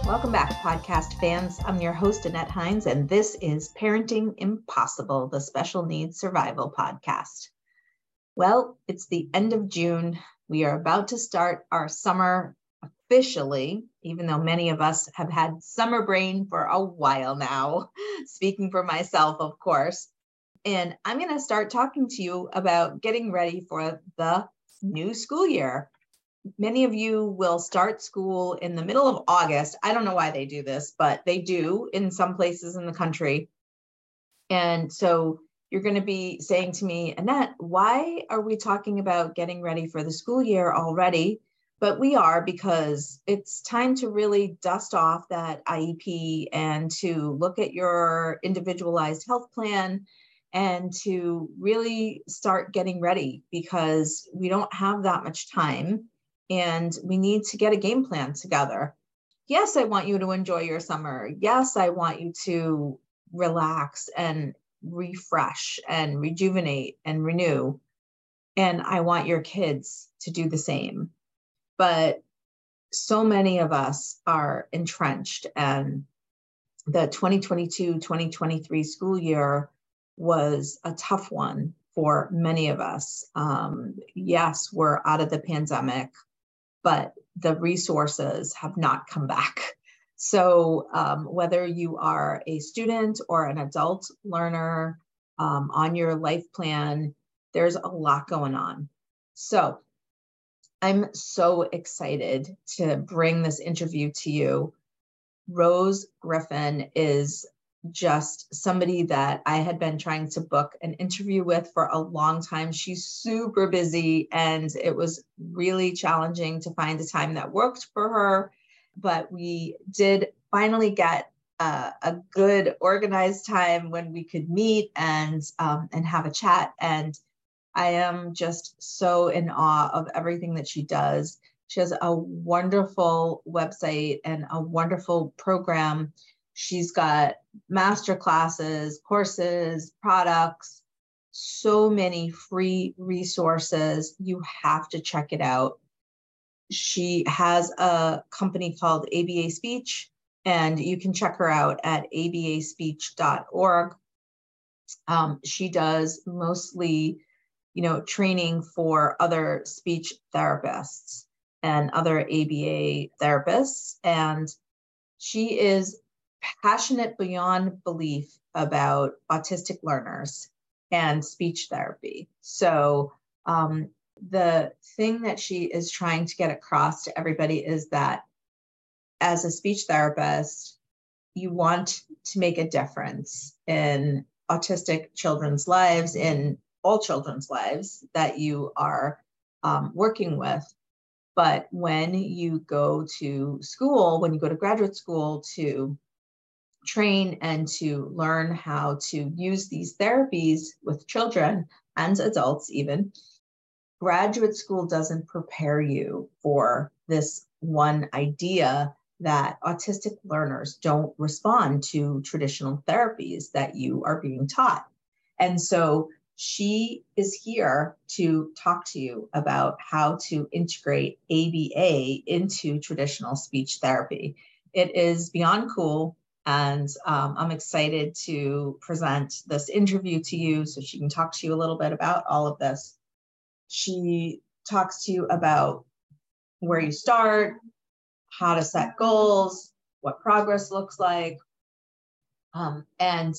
Welcome back, podcast fans. I'm your host, Annette Hines, and this is Parenting Impossible, the Special Needs Survival Podcast. Well, it's the end of June. We are about to start our summer officially, even though many of us have had summer brain for a while now, speaking for myself, of course. And I'm going to start talking to you about getting ready for the new school year. Many of you will start school in the middle of August. I don't know why they do this, but they do in some places in the country. And so you're going to be saying to me, Annette, why are we talking about getting ready for the school year already? But we are, because it's time to really dust off that IEP and to look at your individualized health plan and to really start getting ready, because we don't have that much time. And we need to get a game plan together. Yes, I want you to enjoy your summer. Yes, I want you to relax and refresh and rejuvenate and renew. And I want your kids to do the same. But so many of us are entrenched, and the 2022-2023 school year was a tough one for many of us. Yes, we're out of the pandemic, but the resources have not come back. So whether you are a student or an adult learner on your life plan, there's a lot going on. So I'm so excited to bring this interview to you. Rose Griffin is just somebody that I had been trying to book an interview with for a long time. She's super busy, and it was really challenging to find a time that worked for her. But we did finally get a good organized time when we could meet and have a chat. And I am just so in awe of everything that she does. She has a wonderful website and a wonderful program. She's got master classes, courses, products, so many free resources. You have to check it out. She has a company called ABA Speech, and you can check her out at abaspeech.org. She does mostly, training for other speech therapists and other ABA therapists. And she is passionate beyond belief about autistic learners and speech therapy. So the thing that she is trying to get across to everybody is that as a speech therapist, you want to make a difference in autistic children's lives, in all children's lives that you are working with. But when you go to school, when you go to graduate school to train and to learn how to use these therapies with children and adults even, graduate school doesn't prepare you for this one idea that autistic learners don't respond to traditional therapies that you are being taught. And so she is here to talk to you about how to integrate ABA into traditional speech therapy. It is beyond cool, and I'm excited to present this interview to you so she can talk to you a little bit about all of this. She talks to you about where you start, how to set goals, what progress looks like, and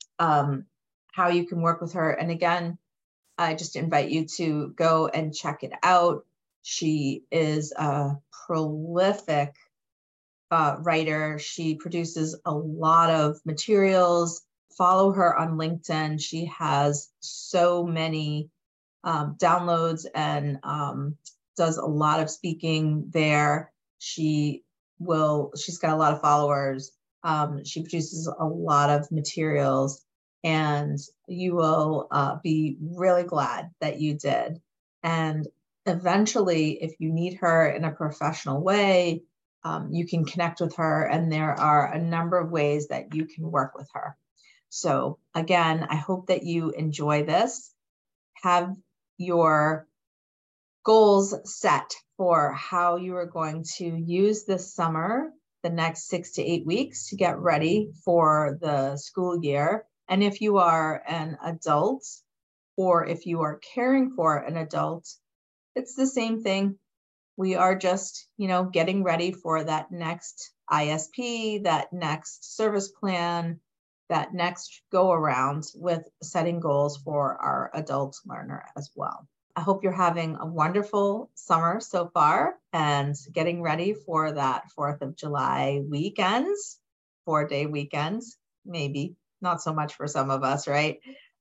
how you can work with her. And again, I just invite you to go and check it out. She is a prolific writer. She produces a lot of materials. Follow her on LinkedIn. She has so many downloads and does a lot of speaking there. She's got a lot of followers. She produces a lot of materials, and you will be really glad that you did. And eventually, if you need her in a professional way, you can connect with her, and there are a number of ways that you can work with her. So again, I hope that you enjoy this. Have your goals set for how you are going to use this summer the next 6 to 8 weeks to get ready for the school year. And if you are an adult or if you are caring for an adult, it's the same thing. We are just, getting ready for that next ISP, that next service plan, that next go around with setting goals for our adult learner as well. I hope you're having a wonderful summer so far and getting ready for that 4th of July weekends, 4-day weekends, maybe not so much for some of us, right?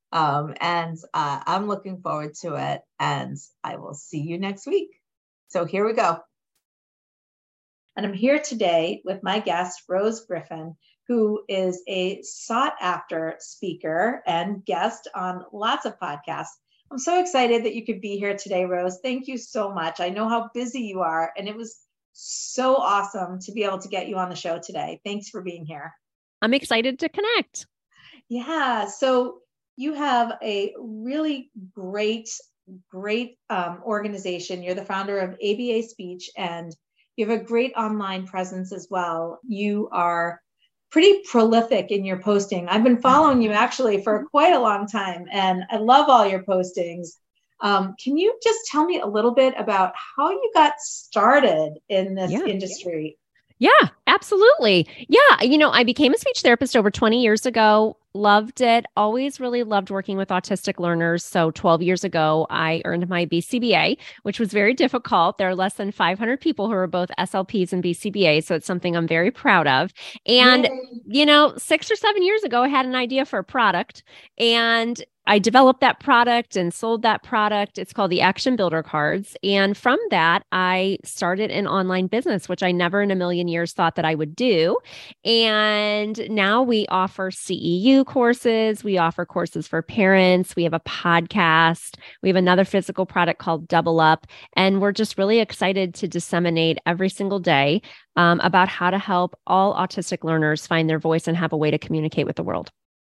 I'm looking forward to it, and I will see you next week. So here we go. And I'm here today with my guest, Rose Griffin, who is a sought-after speaker and guest on lots of podcasts. I'm so excited that you could be here today, Rose. Thank you so much. I know how busy you are, and it was so awesome to be able to get you on the show today. Thanks for being here. I'm excited to connect. Yeah. So you have a really great organization. You're the founder of ABA Speech, and you have a great online presence as well. You are pretty prolific in your posting. I've been following you actually for quite a long time, and I love all your postings. Can you just tell me a little bit about how you got started in this industry? Yeah, absolutely. Yeah. I became a speech therapist over 20 years ago. Loved it. Always really loved working with autistic learners. So 12 years ago, I earned my BCBA, which was very difficult. There are less than 500 people who are both SLPs and BCBA. So it's something I'm very proud of. And, 6 or 7 years ago, I had an idea for a product, and I developed that product and sold that product. It's called the Action Builder Cards. And from that, I started an online business, which I never in a million years thought that I would do. And now we offer CEU courses. We offer courses for parents. We have a podcast. We have another physical product called Double Up. And we're just really excited to disseminate every single day about how to help all autistic learners find their voice and have a way to communicate with the world.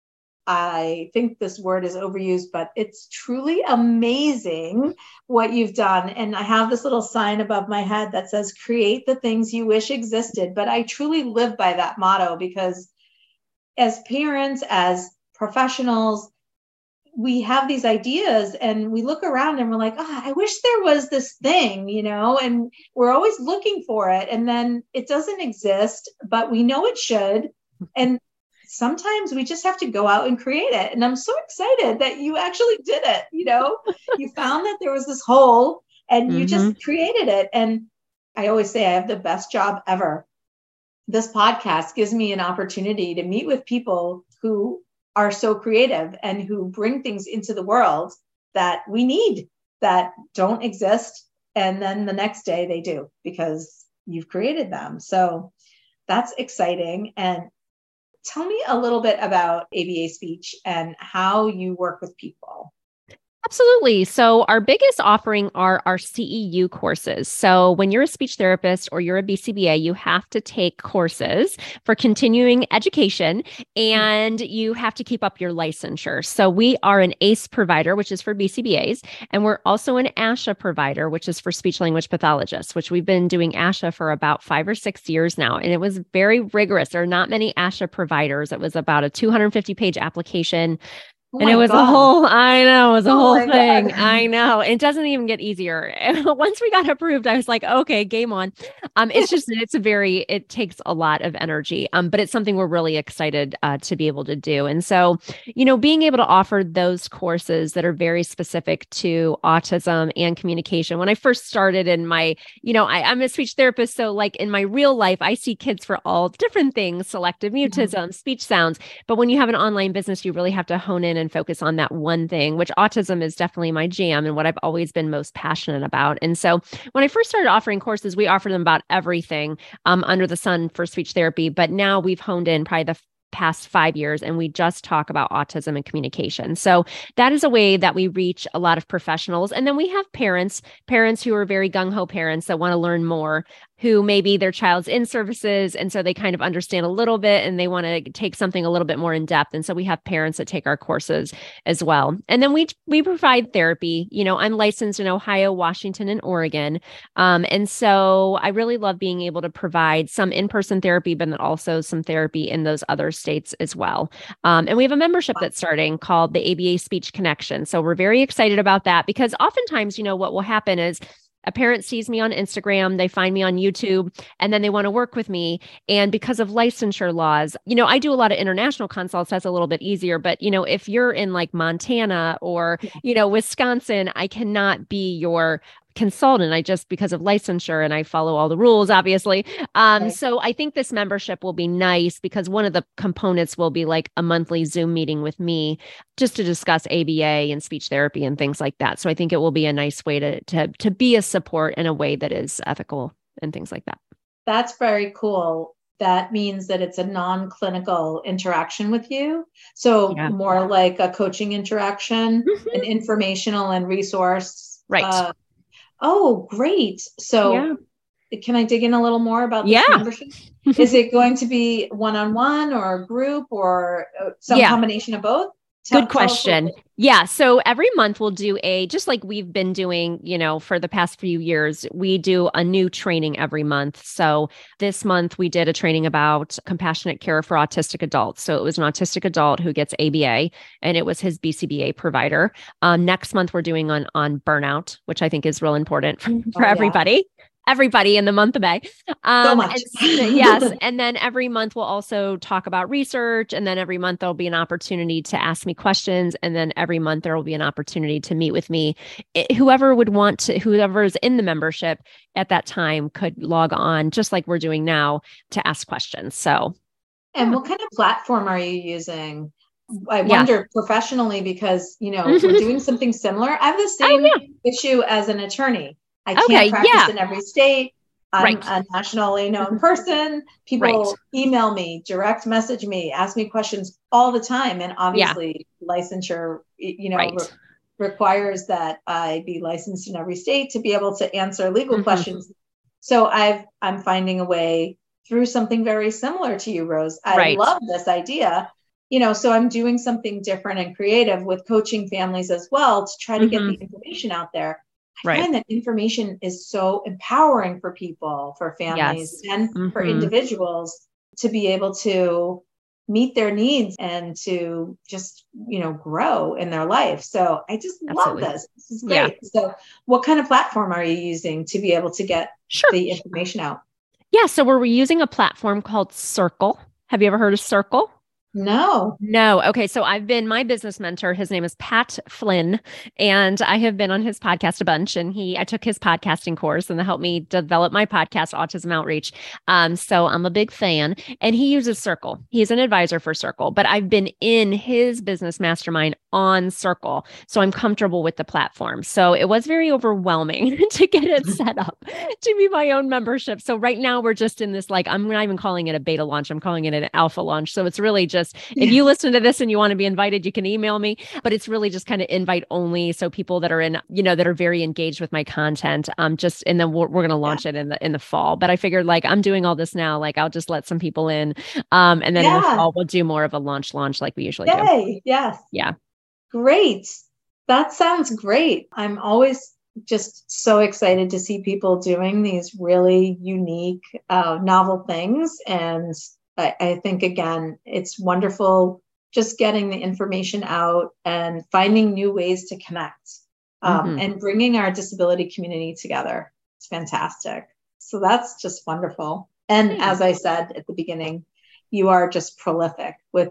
I think this word is overused, but it's truly amazing what you've done. And I have this little sign above my head that says, create the things you wish existed. But I truly live by that motto, because as parents, as professionals, we have these ideas and we look around and we're like, I wish there was this thing, and we're always looking for it. And then it doesn't exist, but we know it should. And sometimes we just have to go out and create it. And I'm so excited that you actually did it. You found that there was this hole and you just created it. And I always say I have the best job ever. This podcast gives me an opportunity to meet with people who are so creative and who bring things into the world that we need, that don't exist. And then the next day they do, because you've created them. So that's exciting. And tell me a little bit about ABA Speech and how you work with people. Absolutely. So our biggest offering are our CEU courses. So when you're a speech therapist or you're a BCBA, you have to take courses for continuing education, and you have to keep up your licensure. So we are an ACE provider, which is for BCBAs, and we're also an ASHA provider, which is for speech language pathologists, which we've been doing ASHA for about 5 or 6 years now. And it was very rigorous. There are not many ASHA providers. It was about a 250-page application. And it was a whole thing. God. I know. It doesn't even get easier. Once we got approved, I was like, okay, game on. It takes a lot of energy, but it's something we're really excited to be able to do. And so, being able to offer those courses that are very specific to autism and communication. When I first started in my, I'm a speech therapist. So like in my real life, I see kids for all different things, selective mutism, speech sounds. But when you have an online business, you really have to hone in and focus on that one thing, which autism is definitely my jam and what I've always been most passionate about. And so when I first started offering courses, we offered them about everything under the sun for speech therapy. But now we've honed in probably the past 5 years, and we just talk about autism and communication. So that is a way that we reach a lot of professionals. And then we have parents who are very gung-ho parents that want to learn more, who maybe their child's in services. And so they kind of understand a little bit and they want to take something a little bit more in depth. And so we have parents that take our courses as well. And then we provide therapy. I'm licensed in Ohio, Washington, and Oregon. And so I really love being able to provide some in-person therapy, but then also some therapy in those other states as well. And we have a membership that's starting called the ABA Speech Connection. So we're very excited about that because oftentimes, what will happen is a parent sees me on Instagram, they find me on YouTube, and then they want to work with me. And because of licensure laws, I do a lot of international consults. That's a little bit easier. But, if you're in like Montana or, Wisconsin, I cannot be your consultant. Because of licensure and I follow all the rules, obviously. Right. So I think this membership will be nice because one of the components will be like a monthly Zoom meeting with me just to discuss ABA and speech therapy and things like that. So I think it will be a nice way to be a support in a way that is ethical and things like that. That's very cool. That means that it's a non-clinical interaction with you. So more like a coaching interaction, an informational and resource. Right. Oh, great. So can I dig in a little more about this membership? Is it going to be one-on-one or a group or some combination of both? Good question. Yeah. So every month we'll do just like we've been doing, for the past few years, we do a new training every month. So this month we did a training about compassionate care for autistic adults. So it was an autistic adult who gets ABA and it was his BCBA provider. Next month we're doing on burnout, which I think is real important for everybody. Everybody in the month of May. So much. Yes. And then every month we'll also talk about research. And then every month there'll be an opportunity to ask me questions. And then every month there will be an opportunity to meet with me. Whoever is in the membership at that time could log on, just like we're doing now, to ask questions. So. And what kind of platform are you using? I wonder professionally, because, we're doing something similar. I have the same issue as an attorney. I can't practice in every state. I'm a nationally known person. People email me, direct message me, ask me questions all the time. And obviously licensure, requires that I be licensed in every state to be able to answer legal questions. So I'm finding a way through something very similar to you, Rose. I love this idea. So I'm doing something different and creative with coaching families as well to try to get the information out there. I find that information is so empowering for people, for families, and for individuals to be able to meet their needs and to just, grow in their life. So I just love this. This is great. Yeah. So what kind of platform are you using to be able to get the information out? Yeah. So we're using a platform called Circle. Have you ever heard of Circle? No. Okay. So my business mentor, his name is Pat Flynn, and I have been on his podcast a bunch, and I took his podcasting course and that helped me develop my podcast, Autism Outreach. So I'm a big fan, and he uses Circle. He's an advisor for Circle, but I've been in his business mastermind on Circle. So I'm comfortable with the platform. So it was very overwhelming to get it set up to be my own membership. So right now we're just in this, I'm not even calling it a beta launch. I'm calling it an alpha launch. So it's really just, if you listen to this and you want to be invited, you can email me, but it's really just kind of invite only. So people that are that are very engaged with my content, and then we're going to launch it in the fall. But I figured I'm doing all this now, I'll just let some people in. And then in the fall, we'll do more of a launch like we usually do. Yes. Yeah. Great. That sounds great. I'm always just so excited to see people doing these really unique, novel things. And I think, again, it's wonderful just getting the information out and finding new ways to connect and bringing our disability community together. It's fantastic. So that's just wonderful. And as I said at the beginning, you are just prolific with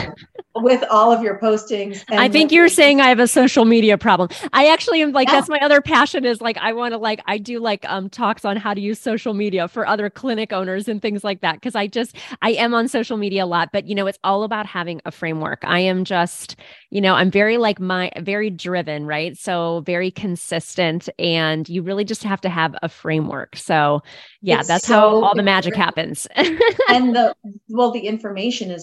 with all of your postings. And I think you're saying I have a social media problem. I actually am that's my other passion is I want to I do talks on how to use social media for other clinic owners and things like that. Cause I am on social media a lot, but it's all about having a framework. I am just, I'm very very driven, right? So very consistent, and you really just have to have a framework. So that's how all the magic happens. And the information is good.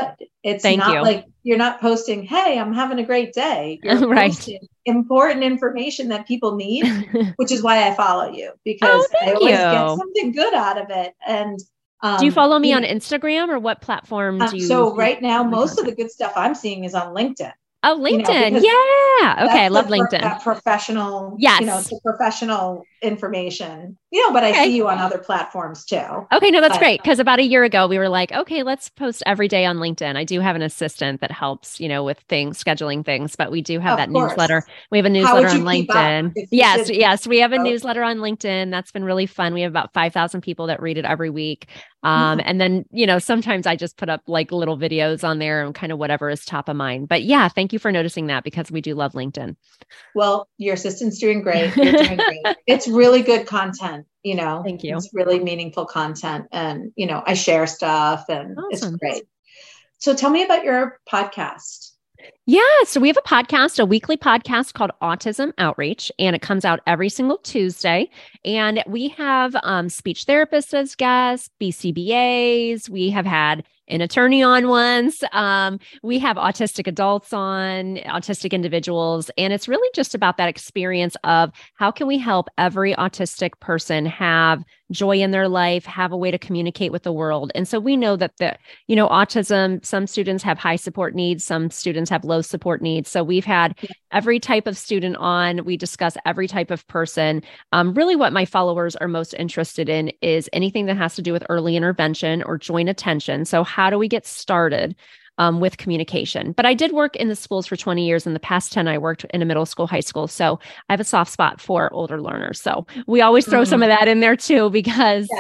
good. It's Thank not you. like you're not posting, hey, I'm having a great day. You're Right. posting important information that people need, which is why I follow you, because Oh, I thank always get you. something good out of it. And Do you follow me you on know, Instagram, or what platform do so you right now, my most of the content? good stuff I'm seeing is on LinkedIn, Oh, LinkedIn. because Yeah. Okay. I that's love LinkedIn. that professional, Yes. it's a professional information, but I Okay. see you on other platforms too. Okay, no, that's But great. Because about a year ago, we were like, okay, let's post every day on LinkedIn. I do have an assistant that helps, with things, scheduling things, but we do have of that course, newsletter. We have a how newsletter would on you keep up LinkedIn. if you Yes, didn't? yes, we have a Oh, newsletter on LinkedIn. That's been really fun. We have about 5,000 people that read it every week. yeah. And then, sometimes I just put up like little videos on there and kind of whatever is top of mind. But yeah, thank you for noticing that, because we do love LinkedIn. Well, your assistant's doing great. You're doing great. It's really good content, Thank you. it's really meaningful content. And, I share stuff and it's Awesome. great. So tell me about your podcast. Yeah, so we have a podcast, a weekly podcast called Autism Outreach, and it comes out every single Tuesday. And we have speech therapists as guests, BCBAs. We have had an attorney on once. We have autistic adults on, autistic individuals, and it's really just about that experience of how can we help every autistic person have joy in their life, have a way to communicate with the world. And so we know that autism, some students have high support needs, some students have low support needs. So we've had every type of student on. We discuss every type of person. Really what my followers are most interested in is anything that has to do with early intervention or joint attention. So how do we get started with communication? But I did work in the schools for 20 years. In the past 10, I worked in a middle school, high school. So I have a soft spot for older learners. So we always throw some of that in there too, because,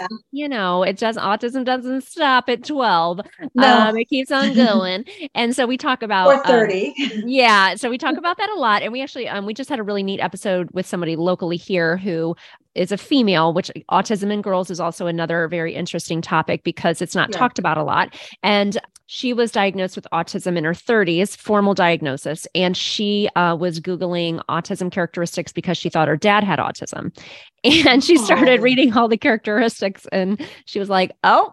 autism doesn't stop at 12. No. It keeps on going. And so we talk about, Or 30. yeah. So we talk about that a lot. And we actually, we just had a really neat episode with somebody locally here who is a female, which autism in girls is also another very interesting topic because it's not talked about a lot. And she was diagnosed with autism in her 30s, formal diagnosis. And she was Googling autism characteristics because she thought her dad had autism. And she started reading all the characteristics and she was like,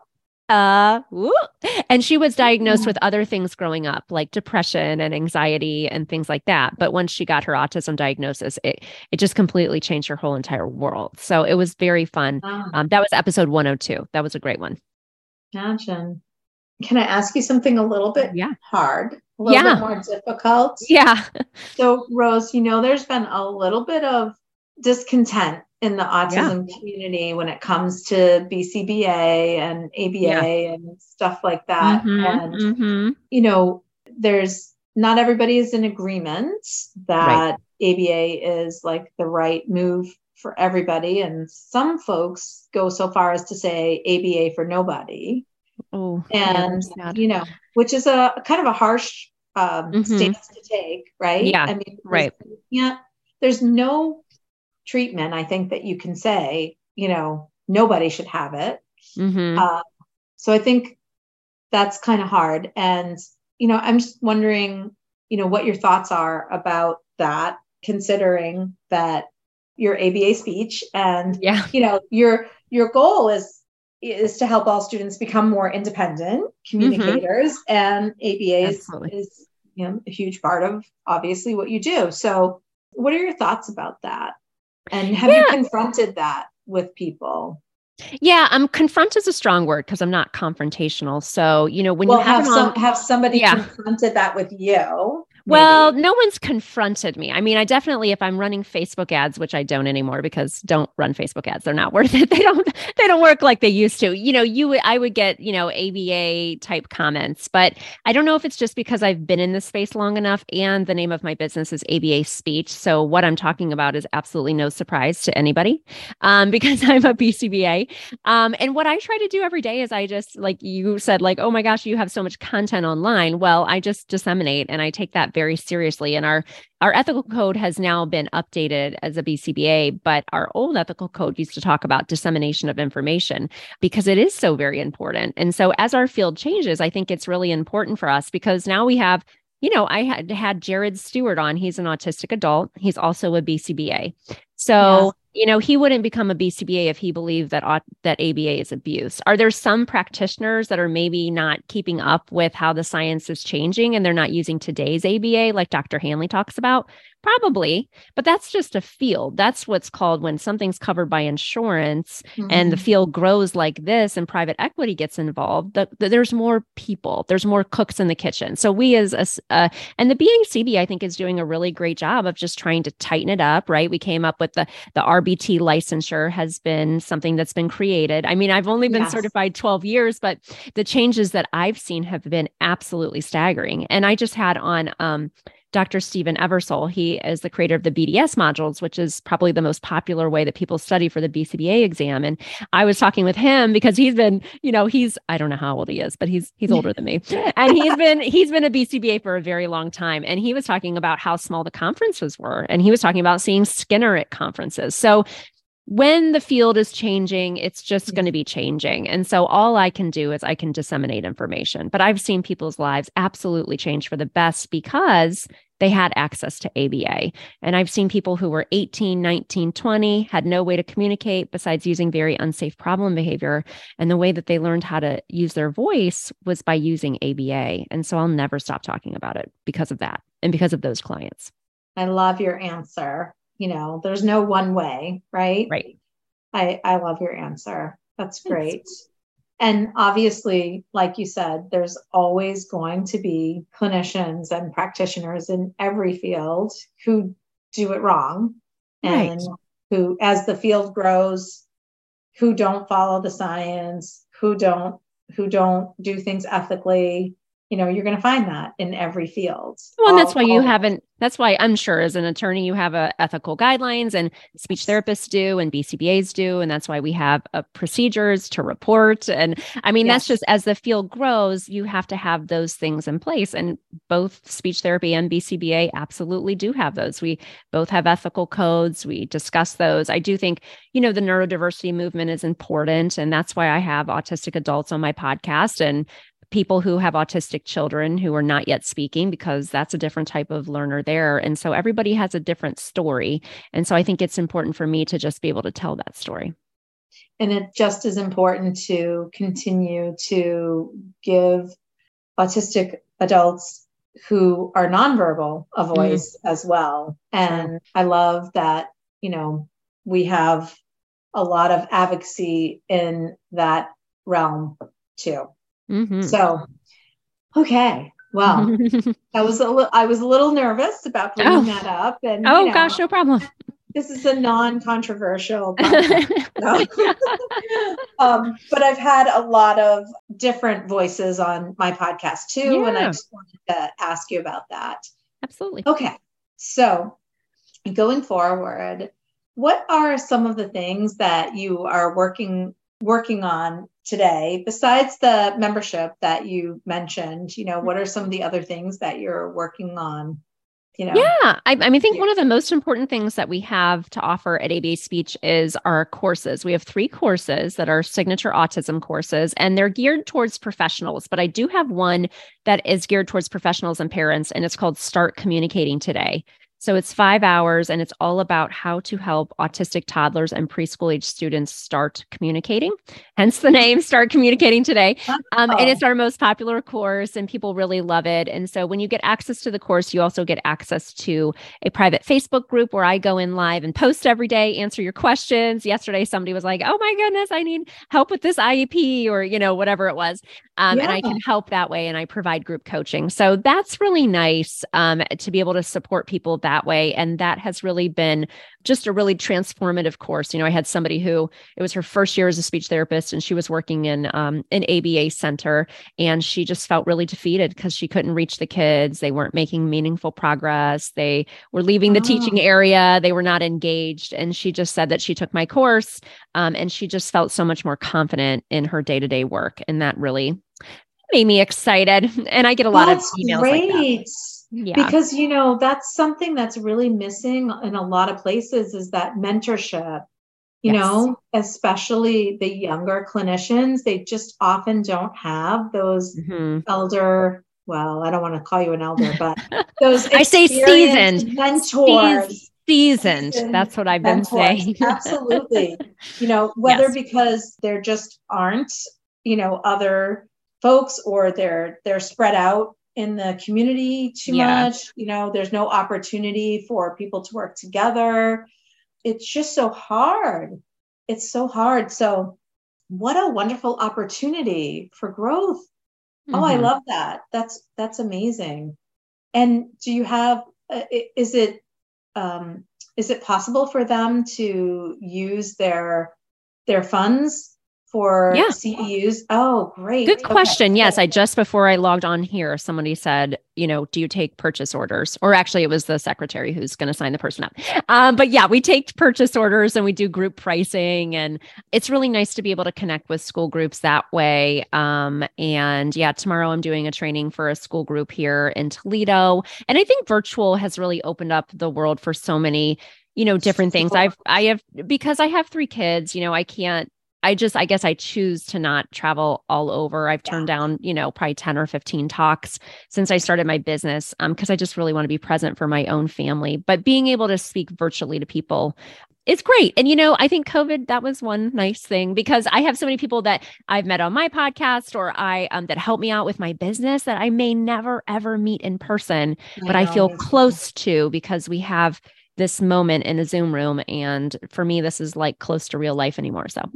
woo. And she was diagnosed with other things growing up, like depression and anxiety and things like that. But once she got her autism diagnosis, it just completely changed her whole entire world. So it was very fun. That was episode 102. That was a great one. Gotcha. Can I ask you something a little bit hard, a little bit more difficult? Yeah. So Rose, there's been a little bit of discontent in the autism community when it comes to BCBA and ABA and stuff like that. And, there's not everybody is in agreement that ABA is like the right move for everybody. And some folks go so far as to say ABA for nobody. Oh, and which is a kind of a harsh stance to take, right? Yeah, I mean, there's no treatment, I think, that you can say, nobody should have it. So I think that's kind of hard. And, I'm just wondering, what your thoughts are about that, considering that your ABA speech and, your goal is to help all students become more independent communicators, and ABA is a huge part of obviously what you do. So what are your thoughts about that? And have you confronted that with people? Yeah, confront is a strong word because I'm not confrontational. So, when you have somebody confronted that with you. Well, no one's confronted me. I mean, I definitely, if I'm running Facebook ads, which I don't anymore because don't run Facebook ads. They're not worth it. They don't work like they used to. I would get, ABA type comments, but I don't know if it's just because I've been in this space long enough and the name of my business is ABA Speech. So what I'm talking about is absolutely no surprise to anybody because I'm a BCBA. And what I try to do every day is I just, like you said, like, oh my gosh, you have so much content online. Well, I just disseminate and I take that very seriously. And our ethical code has now been updated as a BCBA, but our old ethical code used to talk about dissemination of information because it is so very important. And so as our field changes, I think it's really important for us because now we have, I had Jared Stewart on. He's an autistic adult. He's also a BCBA. So he wouldn't become a BCBA if he believed that that ABA is abuse. Are there some practitioners that are maybe not keeping up with how the science is changing and they're not using today's ABA like Dr. Hanley talks about? Probably, but that's just a field. That's what's called when something's covered by insurance and the field grows like this and private equity gets involved, there's more people, there's more cooks in the kitchen. So we and the BACB, I think, is doing a really great job of just trying to tighten it up, right? We came up with the RBT licensure has been something that's been created. I mean, I've only been certified 12 years, but the changes that I've seen have been absolutely staggering. And I just had on Dr. Stephen Eversole. He is the creator of the BDS modules, which is probably the most popular way that people study for the BCBA exam. And I was talking with him because he's been, I don't know how old he is, but he's older than me. And he's been a BCBA for a very long time. And he was talking about how small the conferences were. And he was talking about seeing Skinner at conferences. So when the field is changing, it's just going to be changing. And so all I can do is I can disseminate information. But I've seen people's lives absolutely change for the best because they had access to ABA. And I've seen people who were 18, 19, 20, had no way to communicate besides using very unsafe problem behavior. And the way that they learned how to use their voice was by using ABA. And so I'll never stop talking about it because of that and because of those clients. I love your answer. There's no one way, right? Right. I love your answer. That's great. Thanks. And obviously, like you said, there's always going to be clinicians and practitioners in every field who do it wrong and who, as the field grows, who don't follow the science, who don't do things ethically. You're going to find that in every field. Well, and that's why I'm sure as an attorney, you have ethical guidelines and speech therapists do and BCBAs do. And that's why we have procedures to report. And I mean, that's just as the field grows, you have to have those things in place. And both speech therapy and BCBA absolutely do have those. We both have ethical codes. We discuss those. I do think, the neurodiversity movement is important. And that's why I have autistic adults on my podcast and people who have autistic children who are not yet speaking, because that's a different type of learner there. And so everybody has a different story. And so I think it's important for me to just be able to tell that story. And it just is important to continue to give autistic adults who are nonverbal a voice as well. And I love that, we have a lot of advocacy in that realm too. So, okay. Well, I was a little nervous about bringing that up. And gosh, no problem. This is a non-controversial podcast. But I've had a lot of different voices on my podcast too. And I just wanted to ask you about that. Absolutely. Okay. So going forward, what are some of the things that you are working on today, besides the membership that you mentioned? What are some of the other things that you're working on? I think one of the most important things that we have to offer at ABA Speech is our courses. We have 3 courses that are signature autism courses, and they're geared towards professionals. But I do have one that is geared towards professionals and parents, and it's called Start Communicating Today. So it's 5 hours and it's all about how to help autistic toddlers and preschool age students start communicating. Hence the name, Start Communicating Today. And it's our most popular course and people really love it. And so when you get access to the course, you also get access to a private Facebook group where I go in live and post every day, answer your questions. Yesterday, somebody was like, oh my goodness, I need help with this IEP or, whatever it was. And I can help that way. And I provide group coaching. So that's really nice to be able to support people that way. And that has really been just a really transformative course. I had somebody who, it was her first year as a speech therapist and she was working in an ABA center and she just felt really defeated because she couldn't reach the kids. They weren't making meaningful progress. They were leaving the teaching area. They were not engaged. And she just said that she took my course and she just felt so much more confident in her day-to-day work. And that really made me excited. And I get a lot of emails like that. Yeah. Because, that's something that's really missing in a lot of places is that mentorship, especially the younger clinicians, they just often don't have those elder, well, I don't want to call you an elder, but those I say seasoned mentors Seasoned. That's what I've been mentors. saying. Absolutely. Whether Yes. because there just aren't, other folks, or they're spread out in the community too Yeah. much. There's no opportunity for people to work together. It's just so hard. It's so hard. So what a wonderful opportunity for growth. Oh, I Mhm. love that. That's amazing. And do you have, is it, um, is it possible for them to use their funds for Yeah. CEUs? Oh, Good great. Okay. question. Yes, I just before I logged on here, somebody said, do you take purchase orders? Or actually, it was the secretary who's going to sign the person up. But yeah, we take purchase orders and we do group pricing, and it's really nice to be able to connect with school groups that way. And yeah, tomorrow I'm doing a training for a school group here in Toledo, and I think virtual has really opened up the world for so many, different things. I have because I have three kids. I can't. I guess I choose to not travel all over. I've Yeah. turned down, probably 10 or 15 talks since I started my business, because I just really want to be present for my own family. But being able to speak virtually to people is great. And, I think COVID, that was one nice thing because I have so many people that I've met on my podcast or that help me out with my business that I may never, ever meet in person, I but I know. feel close to because we have this moment in a Zoom room. And for me, this is like close to real life anymore. So,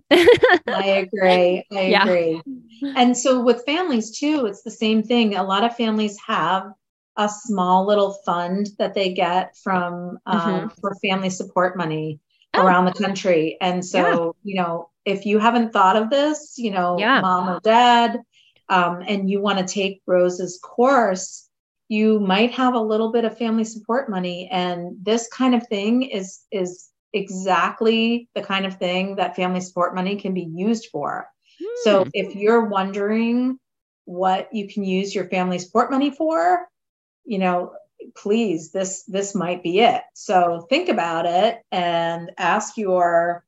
I agree. I yeah. agree. And so with families too, it's the same thing. A lot of families have a small little fund that they get from Hmm. for family support money Oh, around the country. And yeah. so, if you haven't thought of this, Yeah. mom or dad, and you want to take Rose's course, you might have a little bit of family support money. And this kind of thing is exactly the kind of thing that family support money can be used for. So Hmm. if you're wondering what you can use your family support money for, you know, please, this might be it. So think about it and ask your,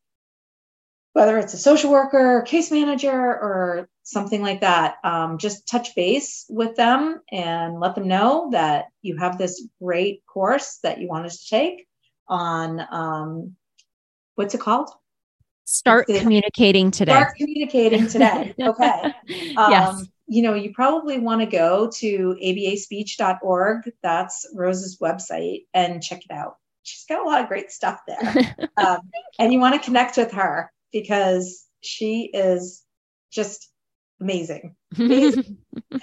whether it's a social worker, case manager, or something like that, just touch base with them and let them know that you have this great course that you want us to take on, what's it called? It's Start the communicating today. Start Communicating Today. Okay. Yes. You probably want to go to abaspeech.org. That's Rose's website, and check it out. She's got a lot of great stuff there. Um, and you want to connect with her because she is just amazing. Amazing.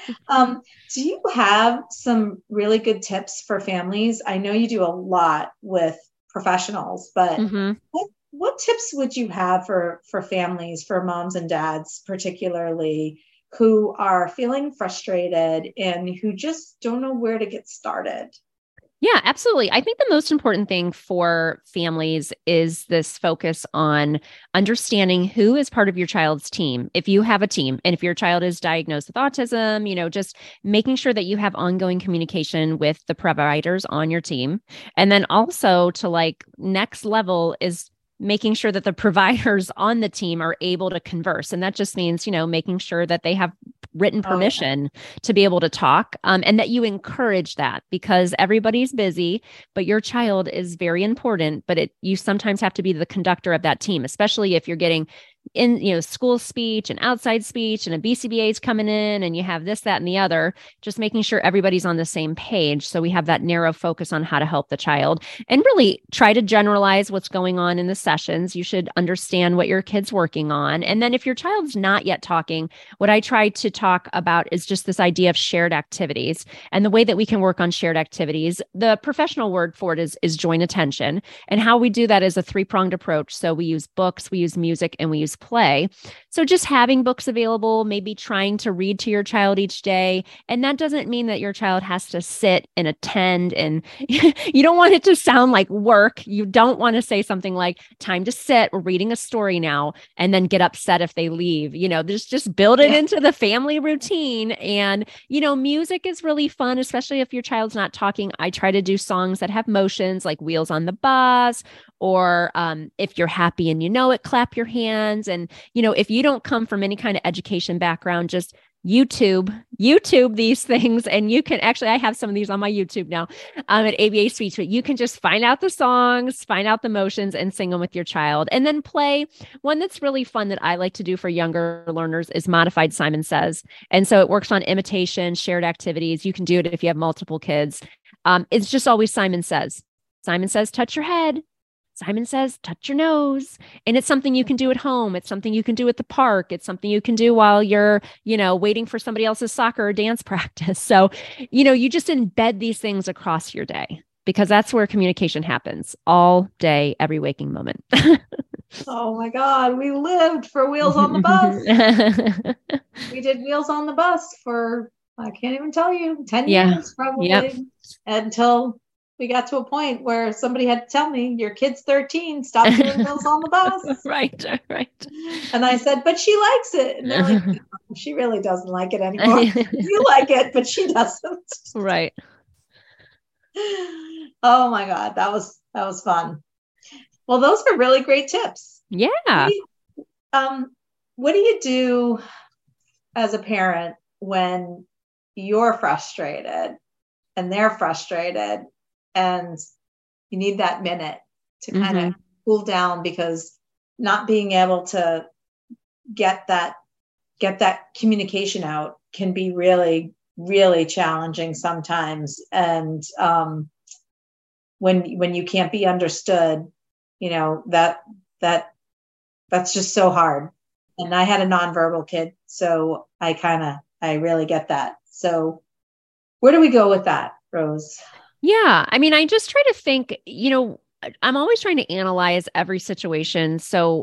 Do you have some really good tips for families? I know you do a lot with professionals, but Hmm. what tips would you have for families, for moms and dads, particularly who are feeling frustrated and who just don't know where to get started? Yeah, absolutely. I think the most important thing for families is this focus on understanding who is part of your child's team. If you have a team and if your child is diagnosed with autism, just making sure that you have ongoing communication with the providers on your team. And then also to like next level is making sure that the providers on the team are able to converse. And that just means, making sure that they have written Oh, yeah. permission to be able to talk, and that you encourage that because everybody's busy, but your child is very important. But you sometimes have to be the conductor of that team, especially if you're getting in, school speech and outside speech and a BCBA is coming in and you have this, that, and the other, just making sure everybody's on the same page. So we have that narrow focus on how to help the child and really try to generalize what's going on in the sessions. You should understand what your kid's working on. And then if your child's not yet talking, what I try to talk about is just this idea of shared activities and the way that we can work on shared activities. The professional word for it is joint attention. And how we do that is a three-pronged approach. So we use books, we use music, and we use play. So just having books available, maybe trying to read to your child each day. And that doesn't mean that your child has to sit and attend. And you don't want it to sound like work. You don't want to say something like, time to sit, we're reading a story now, and then get upset if they leave. Just build it Yeah. into the family routine. And, music is really fun, especially if your child's not talking. I try to do songs that have motions like Wheels on the Bus, or if you're happy and you know it, clap your hands. And, if you don't come from any kind of education background, just YouTube these things. And you can actually, I have some of these on my YouTube now at ABA Speech, but you can just find out the songs, find out the motions and sing them with your child, and then play. One that's really fun that I like to do for younger learners is modified Simon Says. And so it works on imitation, shared activities. You can do it if you have multiple kids. It's just always Simon Says. Simon says, touch your head. Simon says, touch your nose. And it's something you can do at home. It's something you can do at the park. It's something you can do while you're, waiting for somebody else's soccer or dance practice. So, you just embed these things across your day, because that's where communication happens all day, every waking moment. Oh my God. We lived for Wheels on the Bus. We did Wheels on the Bus for, I can't even tell you, 10 years probably, until we got to a point where somebody had to tell me, your kid's 13, stop doing Wheels on the Bus. Right. And I said, but she likes it. And they're like, no, she really doesn't like it anymore. You like it, but she doesn't. Right. Oh my God. That was fun. Well, those are really great tips. Yeah. What do you do as a parent when you're frustrated and they're frustrated, and you need that minute to kind of cool down, because not being able to get that communication out can be really, really challenging sometimes. And when you can't be understood, that's just so hard. And I had a nonverbal kid, so I really get that. So where do we go with that, Rose? Yeah. I mean, I just try to think, I'm always trying to analyze every situation. So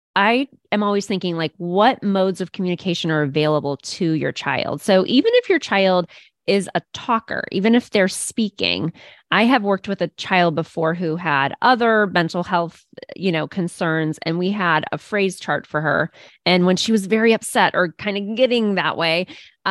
I am always thinking, like, what modes of communication are available to your child? So even if your child is a talker, even if they're speaking, I have worked with a child before who had other mental health, concerns, and we had a phrase chart for her. And when she was very upset or kind of getting that way,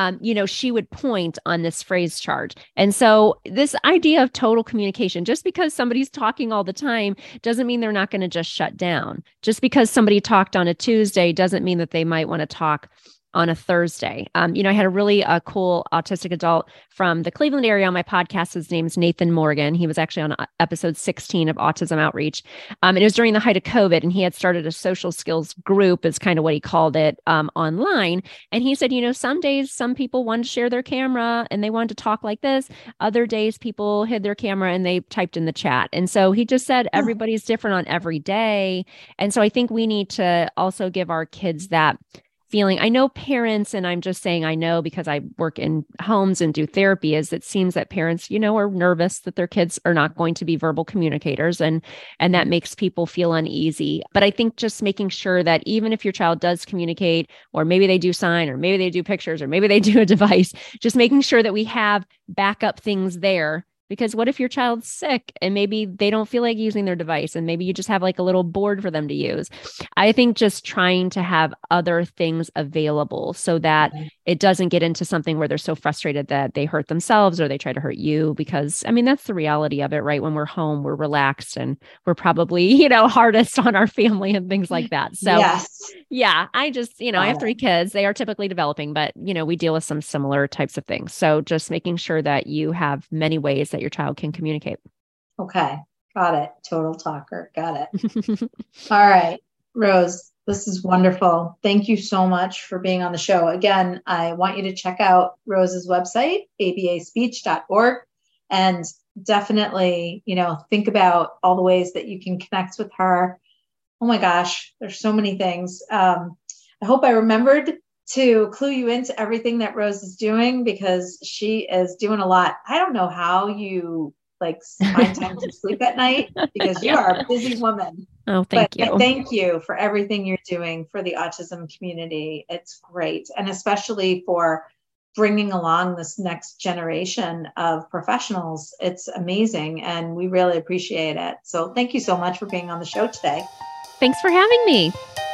she would point on this phrase chart. And so this idea of total communication, just because somebody's talking all the time doesn't mean they're not going to just shut down. Just because somebody talked on a Tuesday doesn't mean that they might want to talk on a Thursday. I had a really cool autistic adult from the Cleveland area on my podcast. His name's Nathan Morgan. He was actually on episode 16 of Autism Outreach. And it was during the height of COVID, and he had started a social skills group, is kind of what he called it, online. And he said, some days, some people wanted to share their camera and they wanted to talk like this. Other days, people hid their camera and they typed in the chat. And so he just said, everybody's different on every day. And so I think we need to also give our kids that feeling. I know parents, and I'm just saying I know because I work in homes and do therapy, is it seems that parents, are nervous that their kids are not going to be verbal communicators, and that makes people feel uneasy. But I think just making sure that even if your child does communicate, or maybe they do sign, or maybe they do pictures, or maybe they do a device, just making sure that we have backup things there. Because what if your child's sick and maybe they don't feel like using their device, and maybe you just have like a little board for them to use? I think just trying to have other things available so that it doesn't get into something where they're so frustrated that they hurt themselves or they try to hurt you. Because that's the reality of it, right? When we're home, we're relaxed and we're probably, hardest on our family and things like that. So yeah, I just, I have 3 kids. They are typically developing, but we deal with some similar types of things. So just making sure that you have many ways that your child can communicate. Okay. Got it. Total talker. Got it. All right, Rose, this is wonderful. Thank you so much for being on the show. Again, I want you to check out Rose's website, abaspeech.org, and definitely, think about all the ways that you can connect with her. Oh my gosh, there's so many things. I hope I remembered to clue you into everything that Rose is doing, because she is doing a lot. I don't know how you find time to sleep at night, because you are a busy woman. Oh, thank you. Thank you for everything you're doing for the autism community. It's great. And especially for bringing along this next generation of professionals. It's amazing. And we really appreciate it. So thank you so much for being on the show today. Thanks for having me.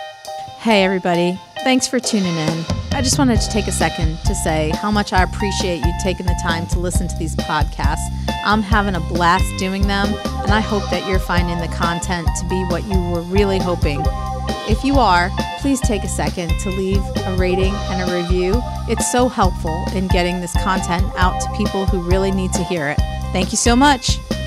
Hey, everybody. Thanks for tuning in. I just wanted to take a second to say how much I appreciate you taking the time to listen to these podcasts. I'm having a blast doing them, and I hope that you're finding the content to be what you were really hoping. If you are, please take a second to leave a rating and a review. It's so helpful in getting this content out to people who really need to hear it. Thank you so much.